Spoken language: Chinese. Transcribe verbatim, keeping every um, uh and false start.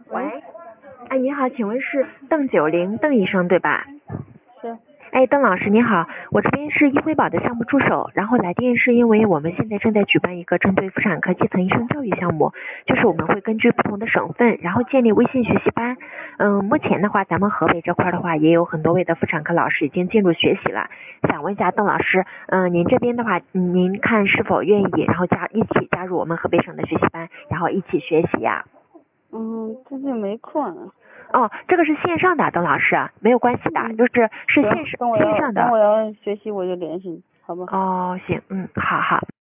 喂， 哎，你好，请问是邓九龄邓医生对吧？ 是。 哎，邓老师你好，我这边是医辉宝的项目助手，然后来电是因为我们现在正在举办一个针对妇产科基层医生教育项目，就是我们会根据不同的省份，然后建立微信学习班。嗯，目前的话，咱们河北这块的话，也有很多位的妇产科老师已经进入学习了。想问一下邓老师，嗯，您这边的话，您看是否愿意，然后加一起加入我们河北省的学习班，然后一起学习呀？ 嗯，最近没空。 哦，这个是线上的，邓老师，没有关系的， 嗯、 就是是线上等我要线上的。 等我要学习我就联系你，好吧？ 哦，行，嗯，好好。